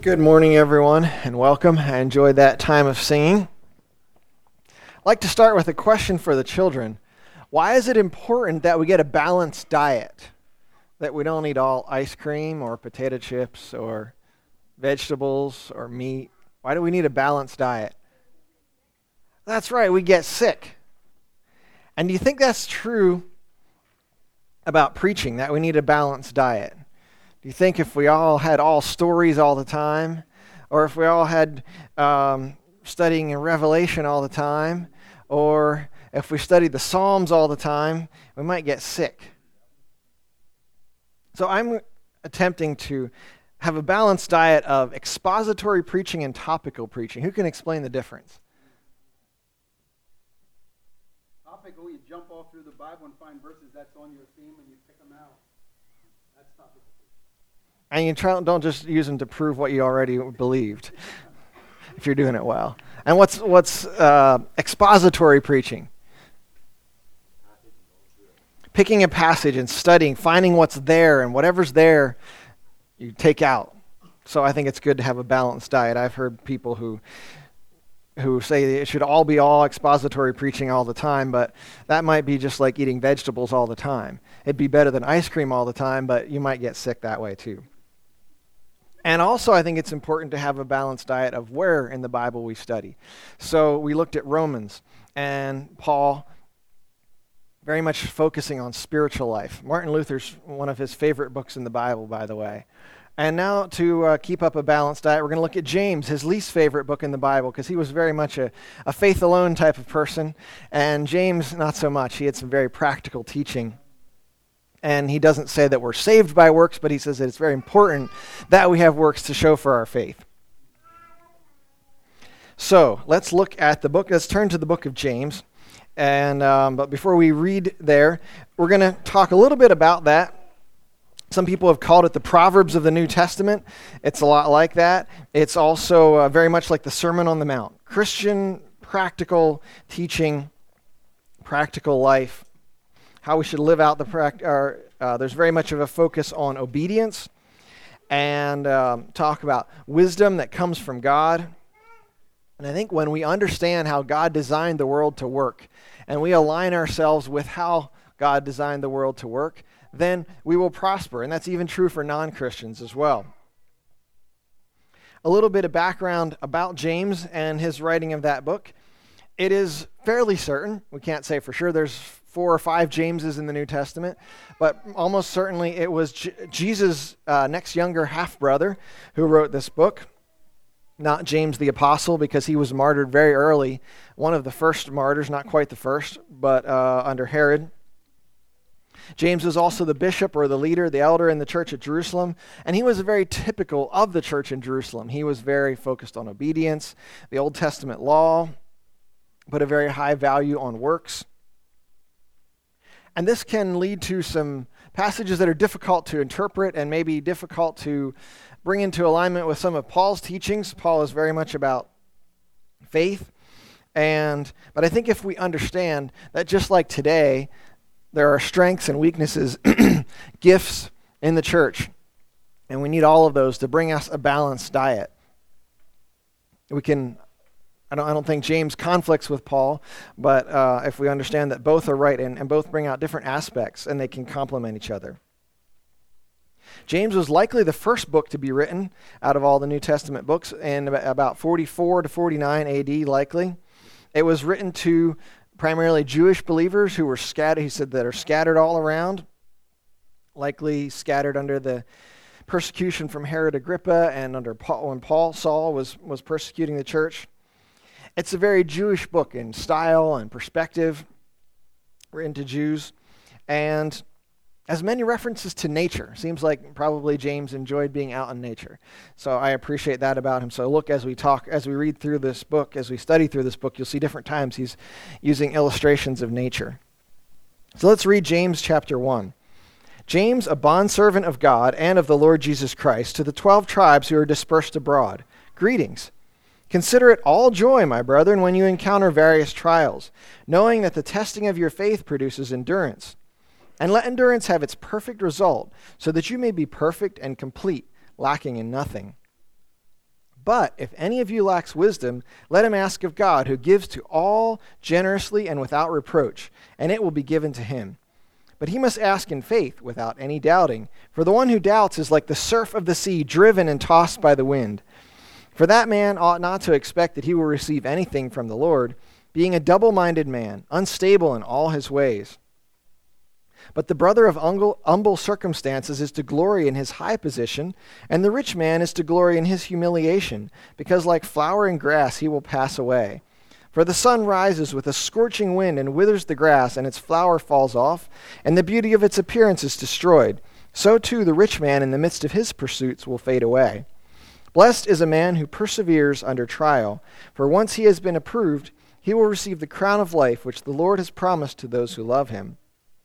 Good morning, everyone, and welcome. I enjoyed that time of singing. I'd like to start with a question for the children. Why is it important that we get a balanced diet? That we don't eat all ice cream or potato chips or vegetables or meat? Why do we need a balanced diet? That's right, we get sick. And do you think that's true about preaching, that we need a balanced diet? Do you think if we all had all stories all the time, or if we all had studying in Revelation all the time, or if we studied the Psalms all the time, we might get sick? So I'm attempting to have a balanced diet of expository preaching and topical preaching. Who can explain the difference? Topical, you jump all through the Bible and find verses that's on your theme and you pick them out. That's topical. And you don't just use them to prove what you already believed, if you're doing it well. And what's expository preaching? Picking a passage and studying, finding what's there, and whatever's there, you take out. So I think it's good to have a balanced diet. I've heard people who say it should all be all expository preaching all the time, but that might be just like eating vegetables all the time. It'd be better than ice cream all the time, but you might get sick that way too. And also, I think it's important to have a balanced diet of where in the Bible we study. So we looked at Romans, and Paul very much focusing on spiritual life. Martin Luther's one of his favorite books in the Bible, by the way. And now to keep up a balanced diet, we're going to look at James, his least favorite book in the Bible, because he was very much a faith alone type of person. And James, not so much. He had some very practical teaching. And he doesn't say that we're saved by works, but he says that it's very important that we have works to show for our faith. So let's look at the book. Let's turn to the book of James. And but before we read there, we're going to talk a little bit about that. Some people have called it the Proverbs of the New Testament. It's a lot like that. It's also very much like the Sermon on the Mount. Christian, practical teaching, practical life, how we should live out there's very much of a focus on obedience and talk about wisdom that comes from God. And I think when we understand how God designed the world to work and we align ourselves with how God designed the world to work, then we will prosper. And that's even true for non-Christians as well. A little bit of background about James and his writing of that book. It is fairly certain, we can't say for sure, there's 4 or 5 Jameses in the New Testament, but almost certainly it was Jesus' next younger half-brother who wrote this book. Not James the Apostle, because he was martyred very early. One of the first martyrs, not quite the first, but under Herod. James was also the bishop or the leader, the elder in the church at Jerusalem, and he was very typical of the church in Jerusalem. He was very focused on obedience, the Old Testament law, put a very high value on works. And this can lead to some passages that are difficult to interpret and maybe difficult to bring into alignment with some of Paul's teachings. Paul is very much about faith. But I think if we understand that just like today, there are strengths and weaknesses, gifts in the church, and we need all of those to bring us a balanced diet. I don't think James conflicts with Paul, but if we understand that both are right and both bring out different aspects and they can complement each other. James was likely the first book to be written out of all the New Testament books in about 44 to 49 AD likely. It was written to primarily Jewish believers who were scattered, he said, that are scattered all around, likely scattered under the persecution from Herod Agrippa and under Paul, when Saul was persecuting the church. It's a very Jewish book in style and perspective, written to Jews, and has many references to nature. Seems like probably James enjoyed being out in nature. So I appreciate that about him. So look, as we read through this book, as we study through this book, you'll see different times he's using illustrations of nature. So let's read James chapter 1. James, a bondservant of God and of the Lord Jesus Christ, to the 12 tribes who are dispersed abroad, greetings. Consider it all joy, my brethren, when you encounter various trials, knowing that the testing of your faith produces endurance. And let endurance have its perfect result, so that you may be perfect and complete, lacking in nothing. But if any of you lacks wisdom, let him ask of God, who gives to all generously and without reproach, and it will be given to him. But he must ask in faith, without any doubting. For the one who doubts is like the surf of the sea, driven and tossed by the wind. For that man ought not to expect that he will receive anything from the Lord, being a double-minded man, unstable in all his ways. But the brother of humble circumstances is to glory in his high position, and the rich man is to glory in his humiliation, because like flowering grass he will pass away. For the sun rises with a scorching wind and withers the grass, and its flower falls off, and the beauty of its appearance is destroyed. So too the rich man in the midst of his pursuits will fade away. Blessed is a man who perseveres under trial, for once he has been approved, he will receive the crown of life which the Lord has promised to those who love him.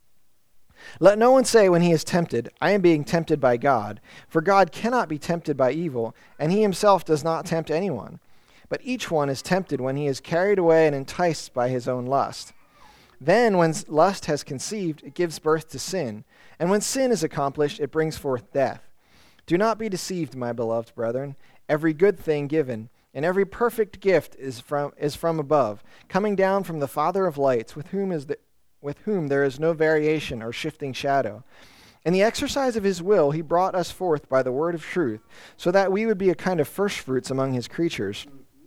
Let no one say when he is tempted, I am being tempted by God, for God cannot be tempted by evil, and he himself does not tempt anyone. But each one is tempted when he is carried away and enticed by his own lust. Then when lust has conceived, it gives birth to sin, and when sin is accomplished, it brings forth death. Do not be deceived, my beloved brethren. Every good thing given, and every perfect gift is from above, coming down from the Father of lights, with whom there is no variation or shifting shadow. In the exercise of his will, he brought us forth by the word of truth, so that we would be a kind of firstfruits among his creatures.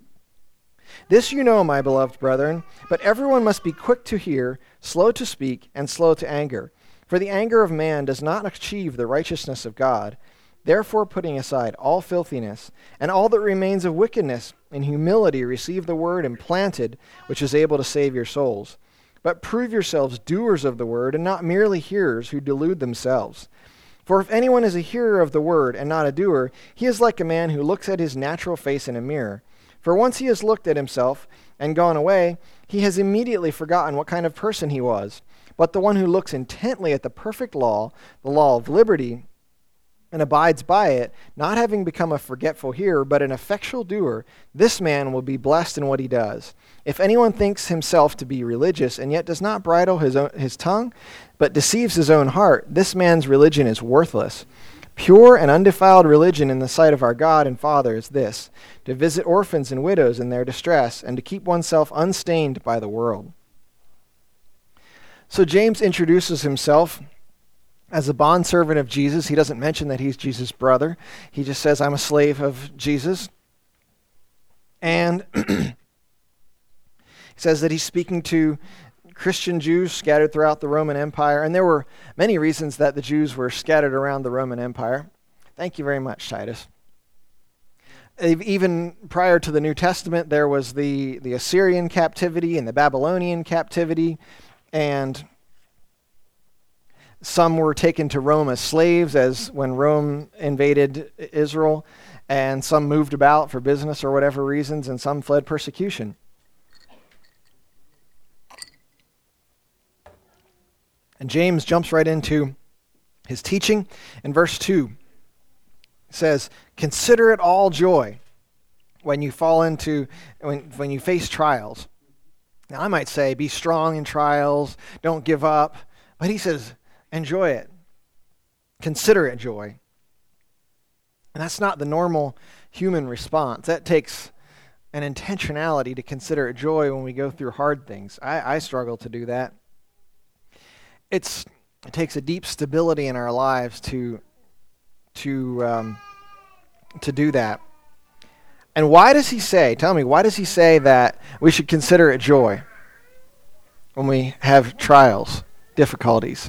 This you know, my beloved brethren, but everyone must be quick to hear, slow to speak, and slow to anger. For the anger of man does not achieve the righteousness of God. Therefore, putting aside all filthiness, and all that remains of wickedness, in humility receive the word implanted, which is able to save your souls. But prove yourselves doers of the word, and not merely hearers who delude themselves. For if anyone is a hearer of the word and not a doer, he is like a man who looks at his natural face in a mirror. For once he has looked at himself and gone away, he has immediately forgotten what kind of person he was. But the one who looks intently at the perfect law, the law of liberty, and abides by it, not having become a forgetful hearer, but an effectual doer, this man will be blessed in what he does. If anyone thinks himself to be religious, and yet does not bridle his tongue, but deceives his own heart, this man's religion is worthless. Pure and undefiled religion in the sight of our God and Father is this, to visit orphans and widows in their distress, and to keep oneself unstained by the world. So James introduces himself as a bondservant of Jesus. He doesn't mention that he's Jesus' brother. He just says, I'm a slave of Jesus. And he says that he's speaking to Christian Jews scattered throughout the Roman Empire. And there were many reasons that the Jews were scattered around the Roman Empire. Thank you very much, Titus. Even prior to the New Testament, there was the Assyrian captivity and the Babylonian captivity, and some were taken to Rome as slaves as when Rome invaded Israel, and some moved about for business or whatever reasons, and some fled persecution. And James jumps right into his teaching. In verse 2, it says, consider it all joy when you when you face trials. Now I might say, be strong in trials, don't give up. But he says, enjoy it. Consider it joy. And that's not the normal human response. That takes an intentionality to consider it joy when we go through hard things. I struggle to do that. It takes a deep stability in our lives to do that. And why does he say, tell me, why does he say that we should consider it joy when we have trials, difficulties?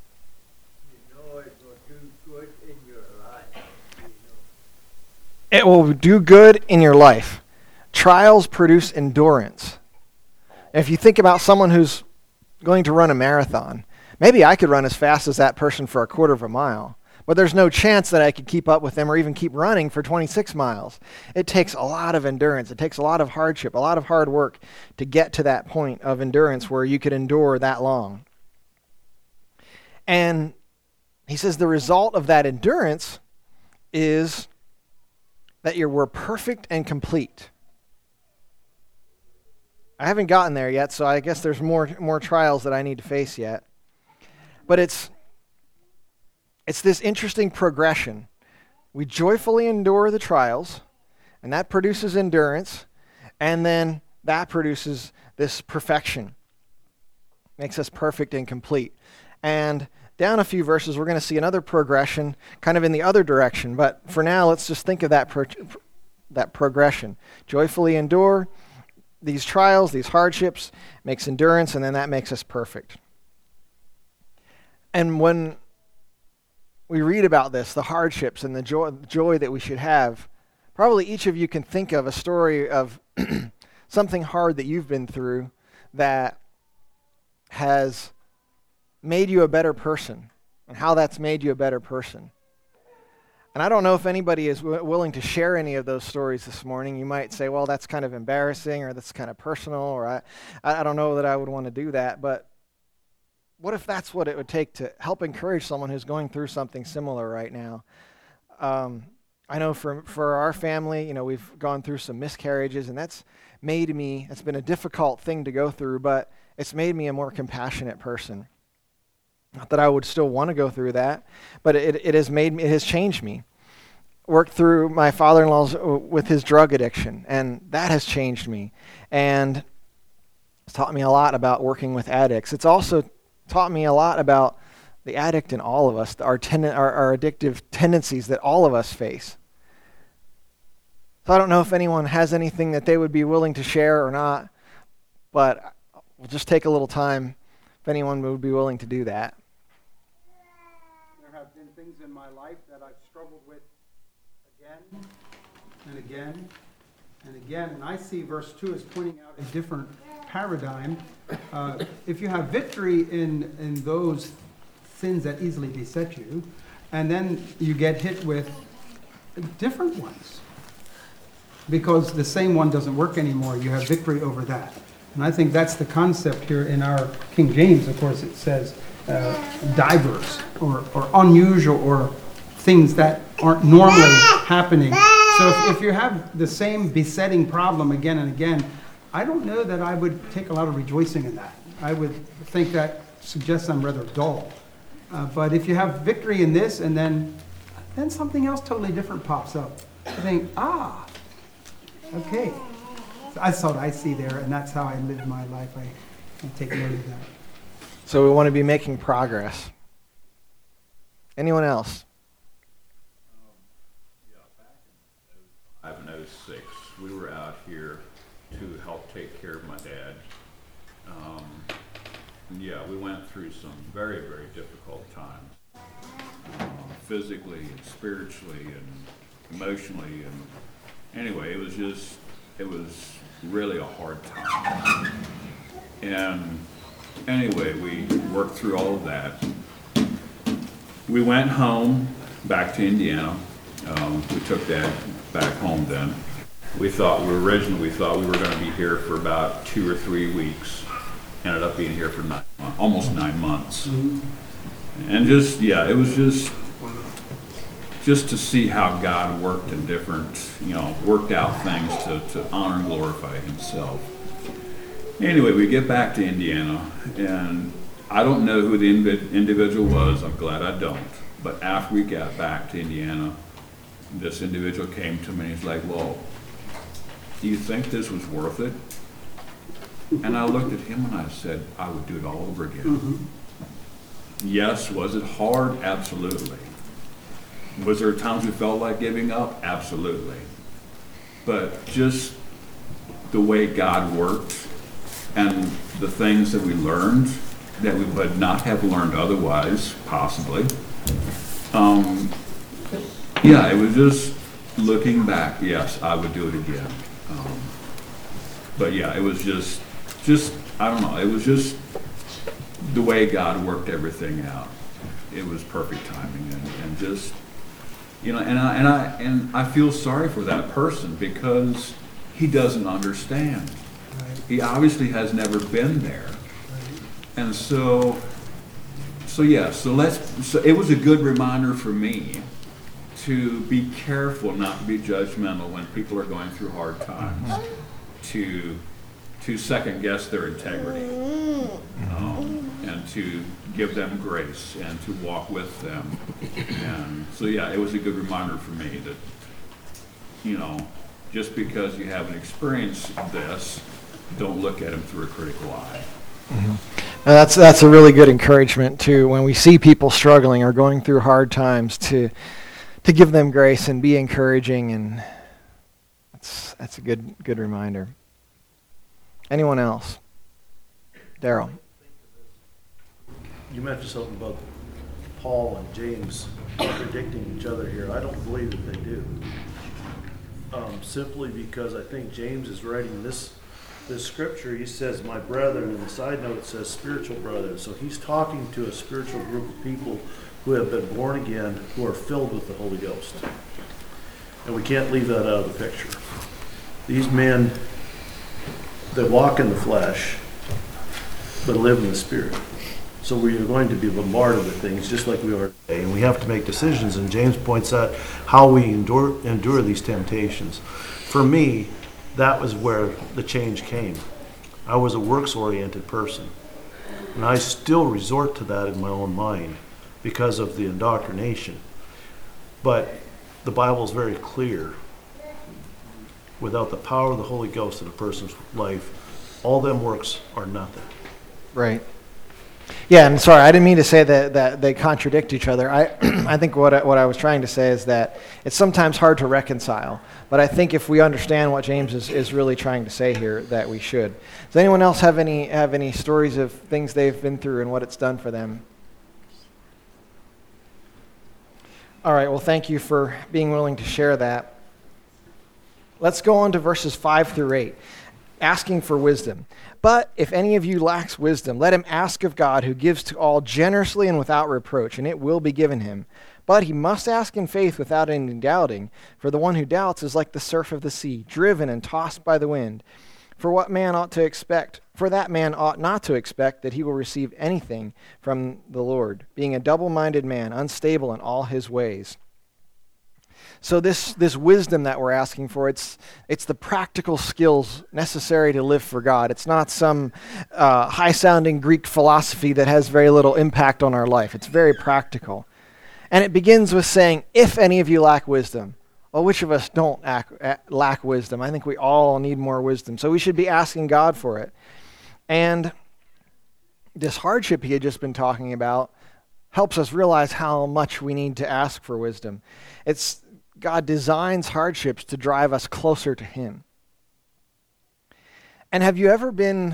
It will do good in your life. Trials produce endurance. If you think about someone who's going to run a marathon, maybe I could run as fast as that person for a quarter of a mile, but there's no chance that I could keep up with them or even keep running for 26 miles. It takes a lot of endurance. It takes a lot of hardship, a lot of hard work to get to that point of endurance where you could endure that long. And he says the result of that endurance is that we're perfect and complete. I haven't gotten there yet, so I guess there's more trials that I need to face yet. But it's this interesting progression. We joyfully endure the trials, And that produces endurance, and then that produces this perfection. Makes us perfect and complete. And down a few verses, we're going to see another progression, kind of in the other direction. But for now, let's just think of that progression. Joyfully endure these trials, these hardships, makes endurance, and then that makes us perfect. And when we read about this, the hardships and the joy that we should have, probably each of you can think of a story of something hard that you've been through that has made you a better person, and how that's made you a better person. And I don't know if anybody is willing to share any of those stories this morning. You might say, well, that's kind of embarrassing, or that's kind of personal, or I don't know that I would want to do that. But what if that's what it would take to help encourage someone who's going through something similar right now? I know for our family, we've gone through some miscarriages, and it's been a difficult thing to go through, but it's made me a more compassionate person. Not that I would still want to go through that, but it has changed me. Worked through my father-in-law's with his drug addiction, and that has changed me. And it's taught me a lot about working with addicts. It's also taught me a lot about the addict in all of us, our addictive tendencies that all of us face. So I don't know if anyone has anything that they would be willing to share or not, but we'll just take a little time if anyone would be willing to do that. There have been things in my life that I've struggled with again and again and again. And I see verse 2 as pointing out a different paradigm. If you have victory in those sins that easily beset you, and then you get hit with different ones, because the same one doesn't work anymore, you have victory over that. And I think that's the concept here in our King James. Of course, it says diverse or unusual, or things that aren't normally happening. So if you have the same besetting problem again and again, I don't know that I would take a lot of rejoicing in that. I would think that suggests I'm rather dull. But if you have victory in this, and then something else totally different pops up, I think, okay. That's what I see there, and that's how I live my life. I take note of that. So we want to be making progress. Anyone else? Back in 2006, we were out here to help take care of my dad. We went through some very, very difficult times, physically and spiritually and emotionally. And anyway, it was really a hard time. And anyway, we worked through all of that. We went home back to Indiana. We took Dad back home then. We thought we were going to be here for about 2 or 3 weeks. Ended up being here for almost 9 months. And it was just to see how God worked in different, worked out things to honor and glorify Himself. Anyway, we get back to Indiana, and I don't know who the individual was. I'm glad I don't. But after we got back to Indiana, this individual came to me and he's like, well, do you think this was worth it? And I looked at him and I said, I would do it all over again. Mm-hmm. Yes, was it hard? Absolutely. Was there times we felt like giving up? Absolutely. But just the way God worked and the things that we learned that we would not have learned otherwise, possibly. It was just looking back, yes, I would do it again. It was just I don't know, it was just the way God worked everything out. It was perfect timing, and just, and I feel sorry for that person because he doesn't understand. Right. He obviously has never been there. Right. And so it was a good reminder for me to be careful not to be judgmental when people are going through hard times, to second guess their integrity, and to give them grace and to walk with them. And so it was a good reminder for me that just because you haven't experienced this, don't look at them through a critical eye. Now that's a really good encouragement too. When we see people struggling or going through hard times, to give them grace and be encouraging, and that's a good reminder. Anyone else? Daryl. You mentioned something about Paul and James contradicting each other here. I don't believe that they do. Simply because I think James is writing this scripture. He says, my brethren, and the side note it says spiritual brothers. So he's talking to a spiritual group of people who have been born again, who are filled with the Holy Ghost. And we can't leave that out of the picture. These men, they walk in the flesh, but live in the Spirit. So we are going to be bombarded with things just like we are today. And we have to make decisions. And James points out how we endure these temptations. For me, that was where the change came. I was a works-oriented person. And I still resort to that in my own mind because of the indoctrination. But the Bible is very clear. Without the power of the Holy Ghost in a person's life, all them works are nothing. Right. Yeah, and sorry, I didn't mean to say that they contradict each other. I think what I was trying to say is that it's sometimes hard to reconcile. But I think if we understand what James is really trying to say here, that we should. Does anyone else have any stories of things they've been through and what it's done for them? All right, well, thank you for being willing to share that. Let's go on to verses 5 through 8. Asking for wisdom. But if any of you lacks wisdom, let him ask of God, who gives to all generously and without reproach, and it will be given him. But he must ask in faith without any doubting, for the one who doubts is like the surf of the sea, driven and tossed by the wind. For that man ought not to expect that he will receive anything from the Lord, being a double-minded man, unstable in all his ways. So this wisdom that we're asking for, it's the practical skills necessary to live for God. It's not some high-sounding Greek philosophy that has very little impact on our life. It's very practical. And it begins with saying, if any of you lack wisdom. Well, which of us don't lack wisdom? I think we all need more wisdom. So we should be asking God for it. And this hardship he had just been talking about helps us realize how much we need to ask for wisdom. God designs hardships to drive us closer to him. And have you ever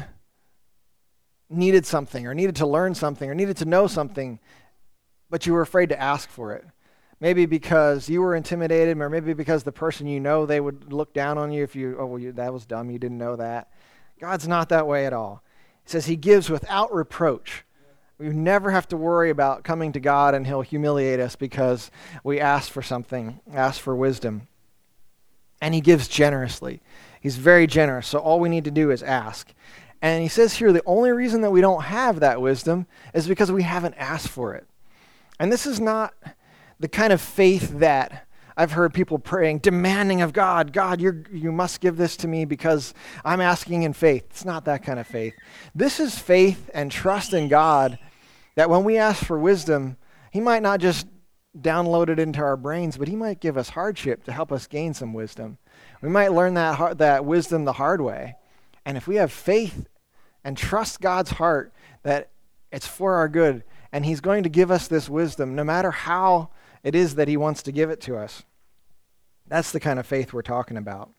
needed something, or needed to learn something, or needed to know something, but you were afraid to ask for it? Maybe because you were intimidated, or maybe because the person you know, they would look down on you if that was dumb, you didn't know that. God's not that way at all. He says he gives without reproach. We never have to worry about coming to God and he'll humiliate us because we ask for something, ask for wisdom. And he gives generously. He's very generous, so all we need to do is ask. And he says here the only reason that we don't have that wisdom is because we haven't asked for it. And this is not the kind of faith that I've heard people praying, demanding of God, God, you must give this to me because I'm asking in faith. It's not that kind of faith. This is faith and trust in God that when we ask for wisdom, he might not just download it into our brains, but he might give us hardship to help us gain some wisdom. We might learn that wisdom the hard way. And if we have faith and trust God's heart that it's for our good, and he's going to give us this wisdom no matter how it is that he wants to give it to us. That's the kind of faith we're talking about.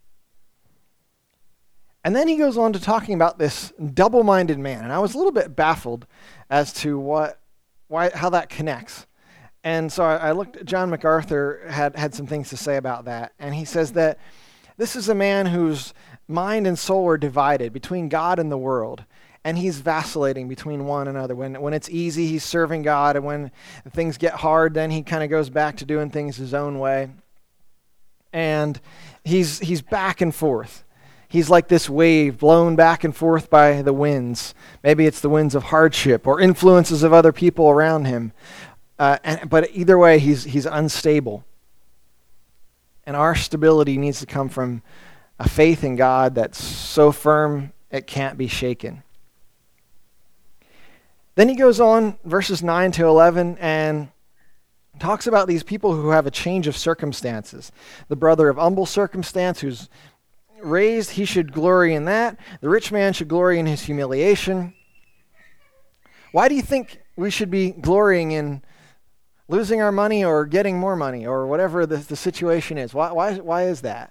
And then he goes on to talking about this double-minded man. And I was a little bit baffled as to how that connects. And so I looked at John MacArthur had some things to say about that. And he says that this is a man whose mind and soul are divided between God and the world. And he's vacillating between one another. When it's easy, he's serving God. And when things get hard, then he kind of goes back to doing things his own way. And he's back and forth. He's like this wave blown back and forth by the winds. Maybe it's the winds of hardship or influences of other people around him. But either way, he's unstable. And our stability needs to come from a faith in God that's so firm it can't be shaken. Then he goes on, verses 9 to 11, and talks about these people who have a change of circumstances. The brother of humble circumstance who's raised, he should glory in that. The rich man should glory in his humiliation. Why do you think we should be glorying in losing our money or getting more money or whatever the situation is? Why is that?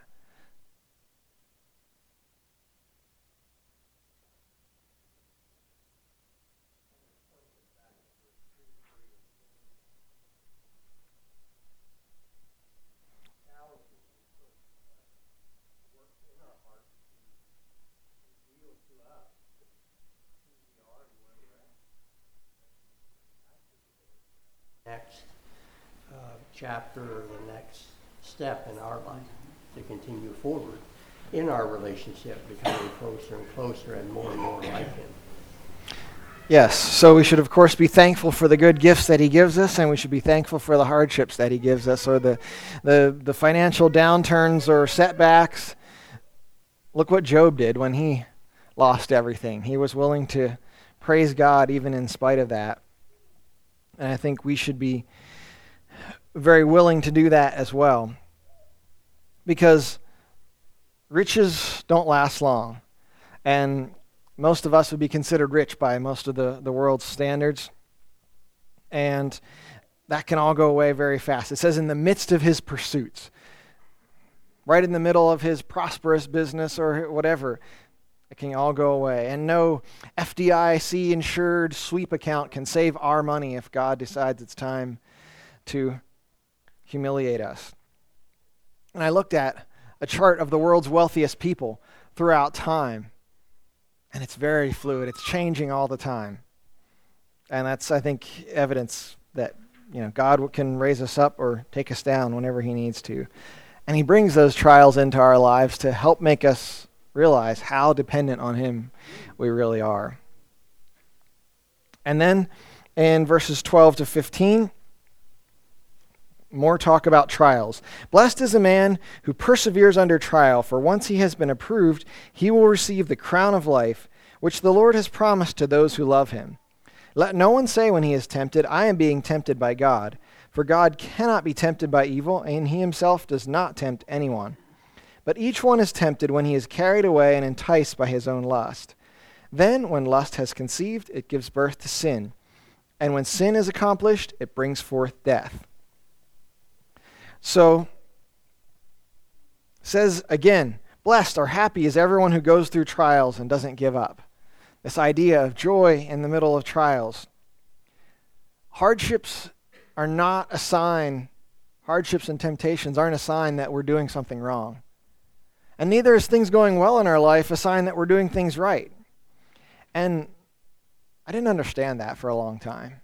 Next chapter or the next step in our life to continue forward in our relationship, becoming closer and closer and more like Him. Yes, so we should of course be thankful for the good gifts that He gives us, and we should be thankful for the hardships that He gives us, or the financial downturns or setbacks. Look what Job did when he lost everything. He was willing to praise God even in spite of that. And I think we should be very willing to do that as well. Because riches don't last long. And most of us would be considered rich by most of the world's standards. And that can all go away very fast. It says in the midst of his pursuits, right in the middle of his prosperous business or whatever, it can all go away. And no FDIC insured sweep account can save our money if God decides it's time to humiliate us. And I looked at a chart of the world's wealthiest people throughout time, and it's very fluid. It's changing all the time. And that's, I think, evidence that, God can raise us up or take us down whenever He needs to. And He brings those trials into our lives to help make us realize how dependent on Him we really are. And then in verses 12 to 15, more talk about trials. Blessed is a man who perseveres under trial, for once he has been approved, he will receive the crown of life, which the Lord has promised to those who love Him. Let no one say when he is tempted, I am being tempted by God. For God cannot be tempted by evil, and He Himself does not tempt anyone. But each one is tempted when he is carried away and enticed by his own lust. Then, when lust has conceived, it gives birth to sin. And when sin is accomplished, it brings forth death. So, says again, blessed or happy is everyone who goes through trials and doesn't give up. This idea of joy in the middle of trials. Hardships are not a sign, hardships and temptations aren't a sign that we're doing something wrong. And neither is things going well in our life a sign that we're doing things right. And I didn't understand that for a long time.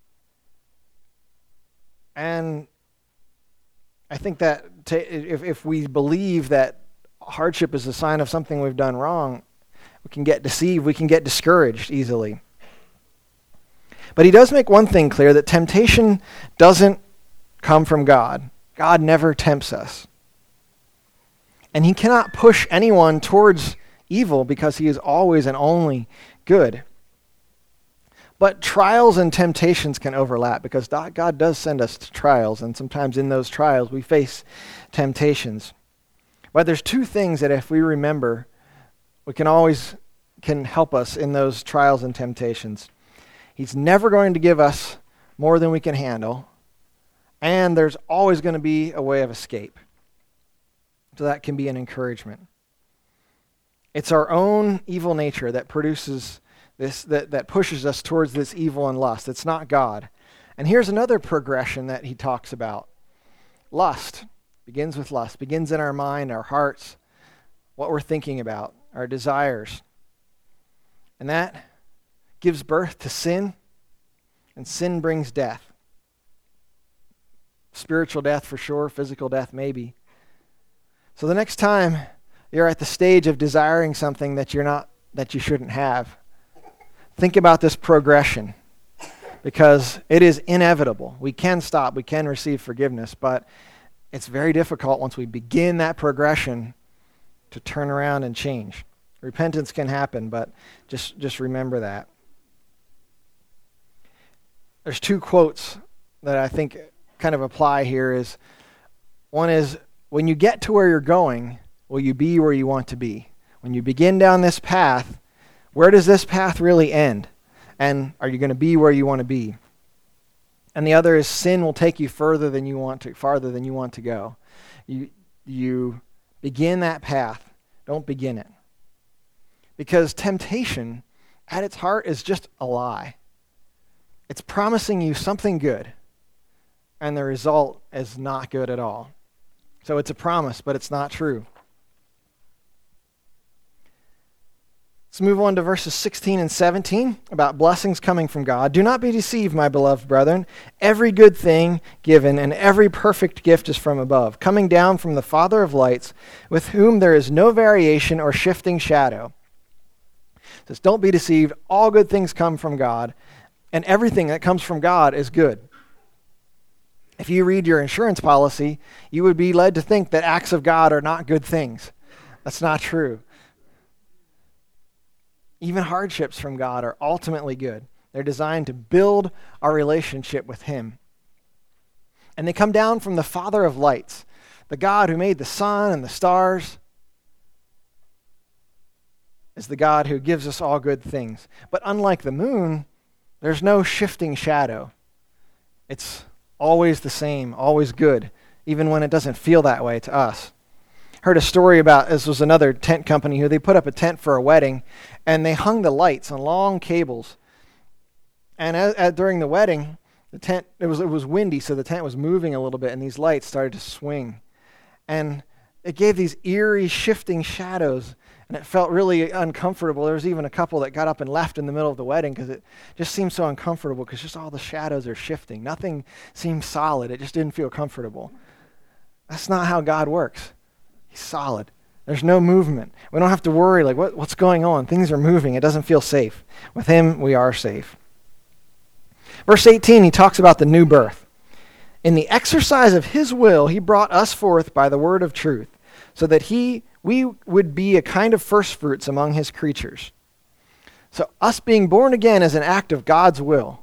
And I think that if we believe that hardship is a sign of something we've done wrong, we can get deceived, we can get discouraged easily. But he does make one thing clear, that temptation doesn't come from God. God never tempts us. And He cannot push anyone towards evil because He is always and only good. But trials and temptations can overlap because God does send us to trials, and sometimes in those trials we face temptations. But there's two things that if we remember, can help us in those trials and temptations. He's never going to give us more than we can handle, and there's always going to be a way of escape. So that can be an encouragement. It's our own evil nature that produces this, that pushes us towards this evil and lust. It's not God. And here's another progression that he talks about. Lust begins with lust, begins in our mind, our hearts, what we're thinking about, our desires. And that gives birth to sin, and sin brings death. Spiritual death for sure, physical death maybe. So the next time you're at the stage of desiring something that you shouldn't have, think about this progression, because it is inevitable. We can stop, we can receive forgiveness, but it's very difficult once we begin that progression to turn around and change. Repentance can happen, but just remember that. There's two quotes that I think kind of apply here is, one is, when you get to where you're going, will you be where you want to be? When you begin down this path, where does this path really end? And are you going to be where you want to be? And the other is, sin will take you farther than you want to go. You begin that path. Don't begin it. Because temptation, at its heart, is just a lie. It's promising you something good, and the result is not good at all. So it's a promise, but it's not true. Let's move on to verses 16 and 17 about blessings coming from God. Do not be deceived, my beloved brethren. Every good thing given and every perfect gift is from above, coming down from the Father of lights, with whom there is no variation or shifting shadow. It says, don't be deceived. All good things come from God, and everything that comes from God is good. If you read your insurance policy, you would be led to think that acts of God are not good things. That's not true. Even hardships from God are ultimately good. They're designed to build our relationship with Him. And they come down from the Father of lights, the God who made the sun and the stars, is the God who gives us all good things. But unlike the moon, there's no shifting shadow. It's always the same, always good, even when it doesn't feel that way to us. Heard a story about, this was another tent company who they put up a tent for a wedding, and they hung the lights on long cables. And during the wedding, the tent, it was windy, so the tent was moving a little bit, and these lights started to swing. And it gave these eerie shifting shadows, and it felt really uncomfortable. There was even a couple that got up and left in the middle of the wedding because it just seemed so uncomfortable, because just all the shadows are shifting. Nothing seemed solid. It just didn't feel comfortable. That's not how God works. He's solid. There's no movement. We don't have to worry, like, what's going on? Things are moving. It doesn't feel safe. With Him, we are safe. Verse 18, he talks about the new birth. In the exercise of His will, He brought us forth by the word of truth, so that we would be a kind of firstfruits among His creatures. So us being born again is an act of God's will.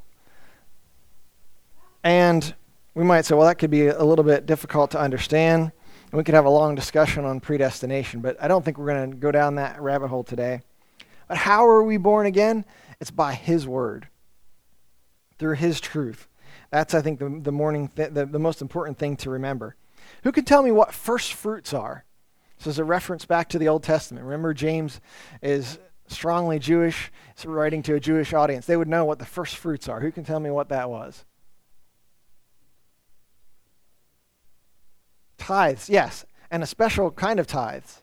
And we might say, well, that could be a little bit difficult to understand. And we could have a long discussion on predestination, but I don't think we're going to go down that rabbit hole today. But how are we born again? It's by His word, through His truth. That's, I think, the most important thing to remember. Who can tell me what first fruits are? This is a reference back to the Old Testament. Remember, James is strongly Jewish, so writing to a Jewish audience. They would know what the first fruits are. Who can tell me what that was? Tithes, yes, and a special kind of tithes.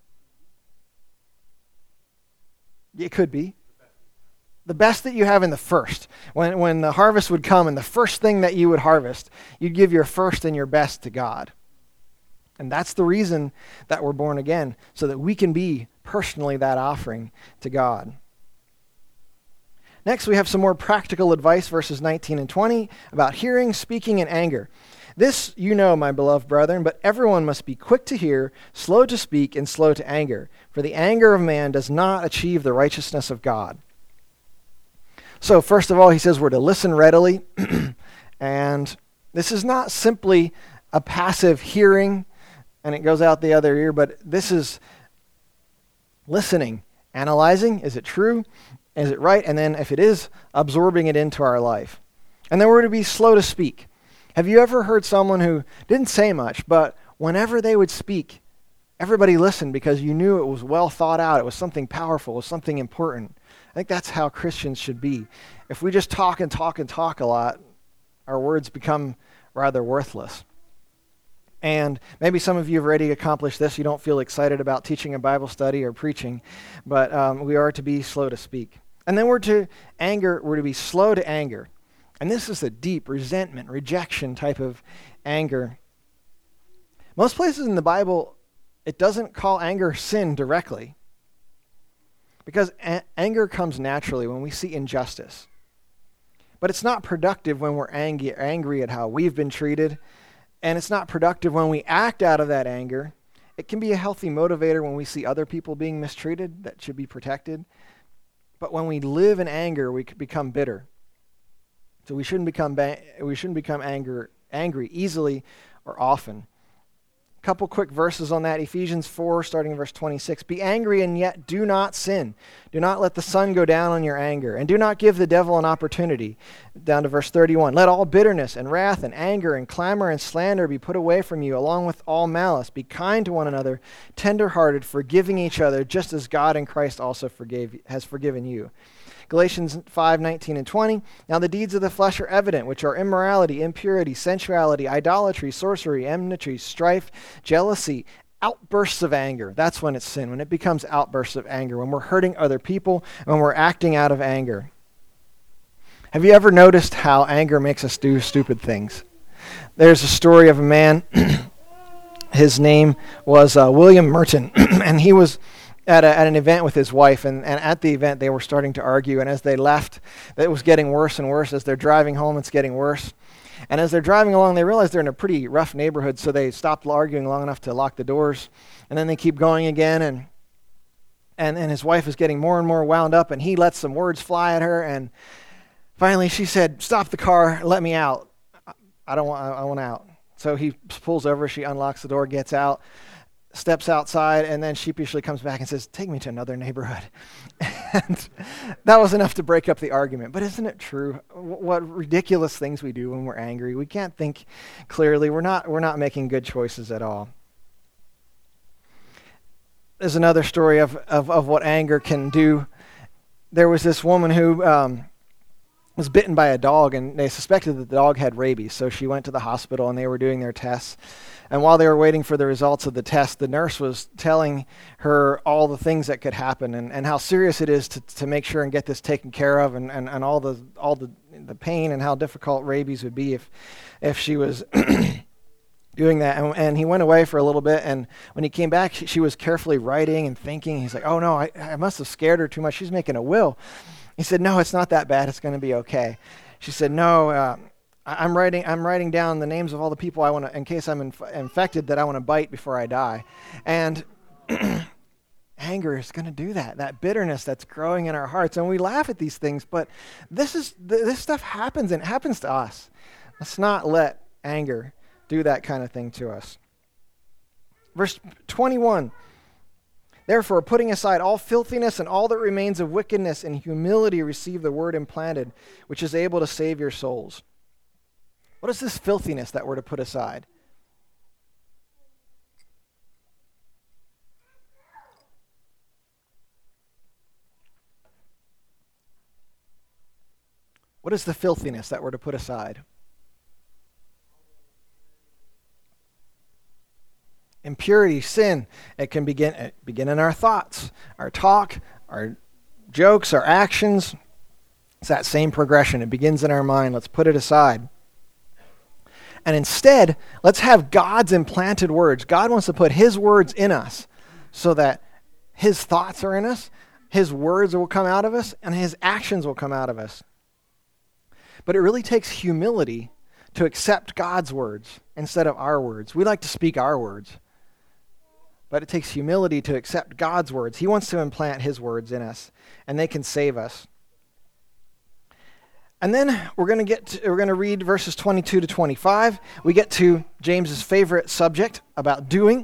It could be. The best that you have in the first. When the harvest would come and the first thing that you would harvest, you'd give your first and your best to God. And that's the reason that we're born again, so that we can be personally that offering to God. Next, we have some more practical advice, verses 19 and 20, about hearing, speaking, and anger. This you know, my beloved brethren, but everyone must be quick to hear, slow to speak, and slow to anger. For the anger of man does not achieve the righteousness of God. So first of all, he says we're to listen readily. And this is not simply a passive hearing, and it goes out the other ear, but this is listening, analyzing. Is it true? Is it right? And then if it is, absorbing it into our life. And then we're to be slow to speak. Have you ever heard someone who didn't say much, but whenever they would speak, everybody listened because you knew it was well thought out, it was something powerful, it was something important? I think that's how Christians should be. If we just talk and talk and talk a lot, our words become rather worthless. And maybe some of you have already accomplished this. You don't feel excited about teaching a Bible study or preaching, but we are to be slow to speak. And then we're to be slow to anger. And this is a deep resentment, rejection type of anger. Most places in the Bible, it doesn't call anger sin directly, because anger comes naturally when we see injustice. But it's not productive when we're angry at how we've been treated, and it's not productive when we act out of that anger. It can be a healthy motivator when we see other people being mistreated that should be protected. But when we live in anger, we become bitter. So we shouldn't become angry easily or often. A couple quick verses on that. Ephesians 4, starting in verse 26. Be angry and yet do not sin. Do not let the sun go down on your anger, and do not give the devil an opportunity. Down to verse 31. Let all bitterness and wrath and anger and clamor and slander be put away from you, along with all malice. Be kind to one another, tender-hearted, forgiving each other, just as God in Christ also has forgiven you. Galatians 5:19 and 20. Now the deeds of the flesh are evident, which are immorality, impurity, sensuality, idolatry, sorcery, enmity, strife, jealousy, outbursts of anger. That's when it's sin, when it becomes outbursts of anger, when we're hurting other people, when we're acting out of anger. Have you ever noticed how anger makes us do stupid things? There's a story of a man. His name was William Merton, and he was at an event with his wife, and at the event they were starting to argue, and as they left, it was getting worse and worse. As they're driving home, it's getting worse. And as they're driving along, they realize they're in a pretty rough neighborhood, so they stopped arguing long enough to lock the doors, and then they keep going again, and his wife is getting more and more wound up, and he lets some words fly at her, and finally she said, "Stop the car, let me out. I want out." So he pulls over, she unlocks the door, gets out, steps outside, and then sheepishly comes back and says, "Take me to another neighborhood." And that was enough to break up the argument. But isn't it true? What ridiculous things we do when we're angry. We can't think clearly. We're not making good choices at all. There's another story of what anger can do. There was this woman who was bitten by a dog, and they suspected that the dog had rabies. So she went to the hospital, and they were doing their tests. And while they were waiting for the results of the test, the nurse was telling her all the things that could happen, and how serious it is to make sure and get this taken care of, and all the pain, and how difficult rabies would be if she was doing that. And he went away for a little bit, and when he came back, she was carefully writing and thinking. He's like, "Oh no, I must have scared her too much. She's making a will." He said, "No, it's not that bad. It's going to be okay." She said, "No, I'm writing down the names of all the people I want to, in case I'm infected, that I want to bite before I die." And anger is going to do that. That bitterness that's growing in our hearts, and we laugh at these things, but this stuff happens, and it happens to us. Let's not let anger do that kind of thing to us. Verse 21. Therefore, putting aside all filthiness and all that remains of wickedness, in humility receive the word implanted, which is able to save your souls. What is this filthiness that we're to put aside? What is the filthiness that we're to put aside? Impurity, sin. It can begin in our thoughts, our talk, our jokes, our actions. It's that same progression. It begins in our mind. Let's put it aside. And instead, let's have God's implanted words. God wants to put his words in us so that his thoughts are in us, his words will come out of us, and his actions will come out of us. But it really takes humility to accept God's words instead of our words. We like to speak our words, but it takes humility to accept God's words. He wants to implant his words in us, and they can save us. And then we're going to read verses 22 to 25. We get to James's favorite subject about doing.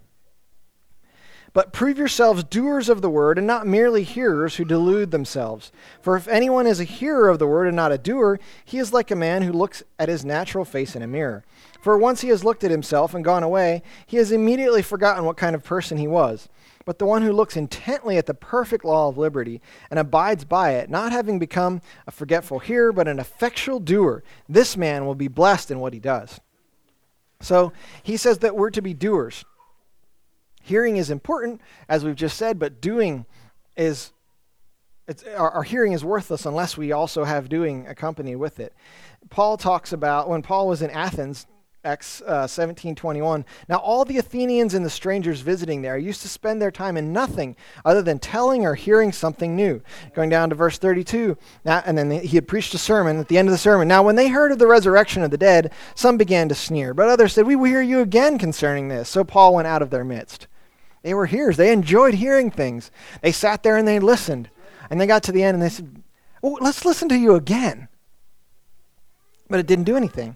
But prove yourselves doers of the word, and not merely hearers who delude themselves. For if anyone is a hearer of the word and not a doer, he is like a man who looks at his natural face in a mirror. For once he has looked at himself and gone away, he has immediately forgotten what kind of person he was. But the one who looks intently at the perfect law of liberty and abides by it, not having become a forgetful hearer, but an effectual doer, this man will be blessed in what he does. So he says that we're to be doers. Hearing is important, as we've just said, but doing is, our hearing is worthless unless we also have doing accompanied with it. Paul talks about, when Paul was in Athens, Acts 17:21. Now all the Athenians and the strangers visiting there used to spend their time in nothing other than telling or hearing something new. Going down to verse 32, and then he had preached a sermon at the end of the sermon. Now when they heard of the resurrection of the dead, some began to sneer, but others said, "We will hear you again concerning this." So Paul went out of their midst. They were hearers. They enjoyed hearing things. They sat there and they listened. And they got to the end and they said, "Oh, let's listen to you again." But it didn't do anything.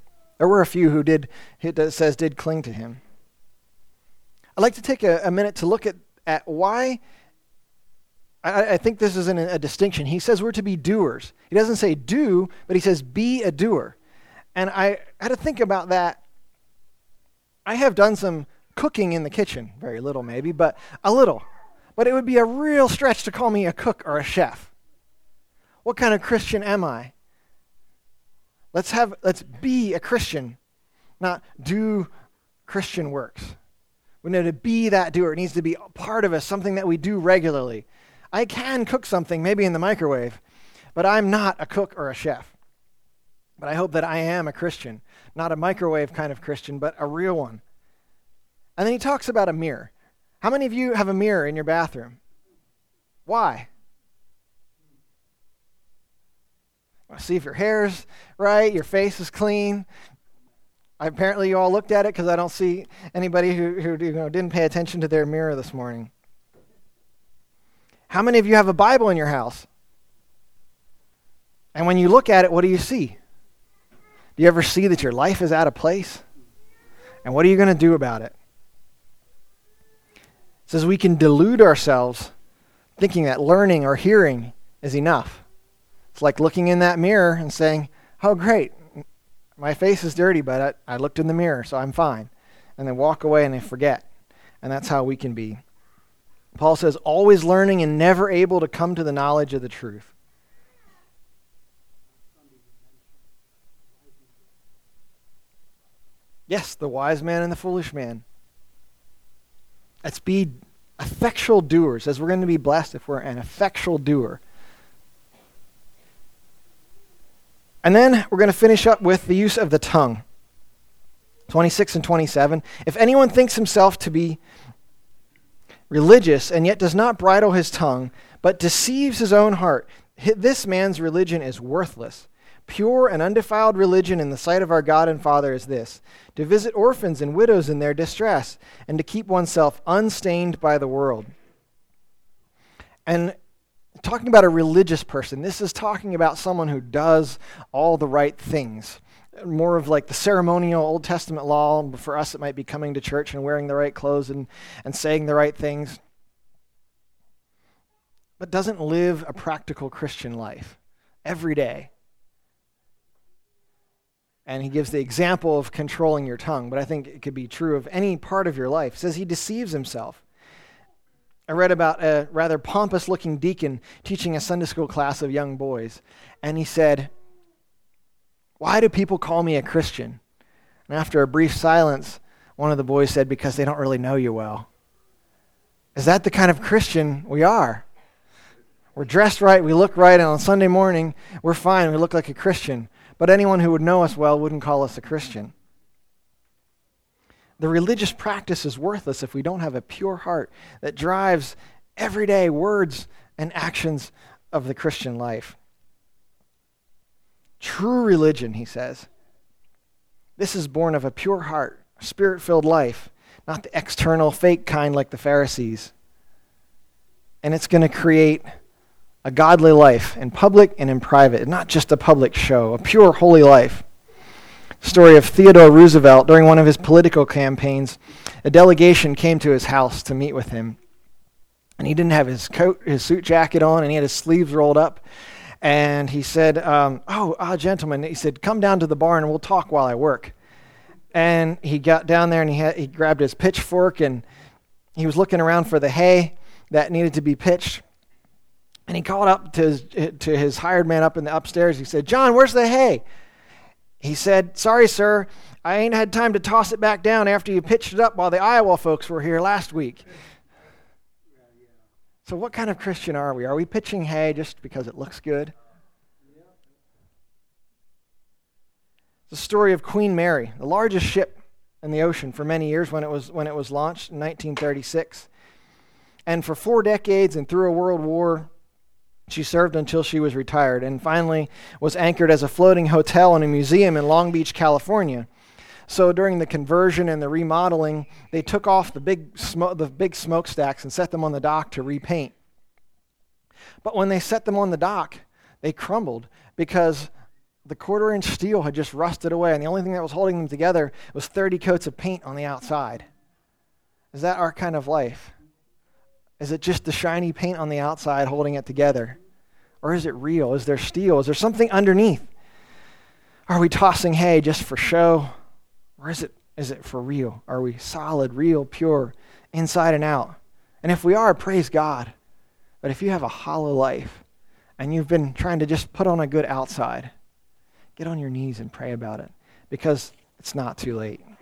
There were a few who did, it says, did cling to him. I'd like to take a minute to look at why. I think this is a distinction. He says we're to be doers. He doesn't say do, but he says be a doer. And I had to think about that. I have done some cooking in the kitchen, very little maybe, but a little. But it would be a real stretch to call me a cook or a chef. What kind of Christian am I? Let's be a Christian, not do Christian works. We need to be that doer. It needs to be a part of us, something that we do regularly. I can cook something, maybe in the microwave, but I'm not a cook or a chef. But I hope that I am a Christian, not a microwave kind of Christian, but a real one. And then he talks about a mirror. How many of you have a mirror in your bathroom? Why? Well, see if your hair's right, your face is clean. Apparently you all looked at it because I don't see anybody who didn't pay attention to their mirror this morning. How many of you have a Bible in your house? And when you look at it, what do you see? Do you ever see that your life is out of place? And what are you going to do about it? It says we can delude ourselves thinking that learning or hearing is enough. It's like looking in that mirror and saying, oh great, my face is dirty, but I looked in the mirror, so I'm fine. And then walk away and they forget. And that's how we can be. Paul says, always learning and never able to come to the knowledge of the truth. Yes, the wise man and the foolish man. Let's be effectual doers, as we're going to be blessed if we're an effectual doer. And then we're going to finish up with the use of the tongue. 26 and 27. If anyone thinks himself to be religious and yet does not bridle his tongue, but deceives his own heart, this man's religion is worthless. Pure and undefiled religion in the sight of our God and Father is this, to visit orphans and widows in their distress, and to keep oneself unstained by the world. And talking about a religious person, this is talking about someone who does all the right things. More of like the ceremonial Old Testament law. For us, it might be coming to church and wearing the right clothes and saying the right things. But doesn't live a practical Christian life every day. And he gives the example of controlling your tongue, but I think it could be true of any part of your life. It says he deceives himself. I read about a rather pompous-looking deacon teaching a Sunday school class of young boys, and he said, "Why do people call me a Christian?" And after a brief silence, one of the boys said, "Because they don't really know you well." Is that the kind of Christian we are? We're dressed right, we look right, and on Sunday morning, we're fine, we look like a Christian. But anyone who would know us well wouldn't call us a Christian. The religious practice is worthless if we don't have a pure heart that drives everyday words and actions of the Christian life. True religion, he says, this is born of a pure heart, a spirit-filled life, not the external fake kind like the Pharisees. And it's going to create a godly life in public and in private, not just a public show, a pure, holy life. Story of Theodore Roosevelt. During one of his political campaigns, a delegation came to his house to meet with him. And he didn't have his coat, his suit jacket on, and he had his sleeves rolled up. And he said, gentlemen, he said, come down to the barn and we'll talk while I work. And he got down there and he grabbed his pitchfork and he was looking around for the hay that needed to be pitched. And he called up to his hired man up in the upstairs. He said, "John, where's the hay?" He said, "Sorry, sir, I ain't had time to toss it back down after you pitched it up while the Iowa folks were here last week." So what kind of Christian are we? Are we pitching hay just because it looks good? It's the story of Queen Mary, the largest ship in the ocean for many years when it was launched in 1936. And for 4 decades and through a world war, she served until she was retired and finally was anchored as a floating hotel in a museum in Long Beach, California. So during the conversion and the remodeling, they took off the big smokestacks and set them on the dock to repaint. But when they set them on the dock, they crumbled because the quarter-inch steel had just rusted away, and the only thing that was holding them together was 30 coats of paint on the outside. Is that our kind of life? Is it just the shiny paint on the outside holding it together? Or is it real? Is there steel? Is there something underneath? Are we tossing hay just for show? Or is it for real? Are we solid, real, pure, inside and out? And if we are, praise God. But if you have a hollow life and you've been trying to just put on a good outside, get on your knees and pray about it, because it's not too late.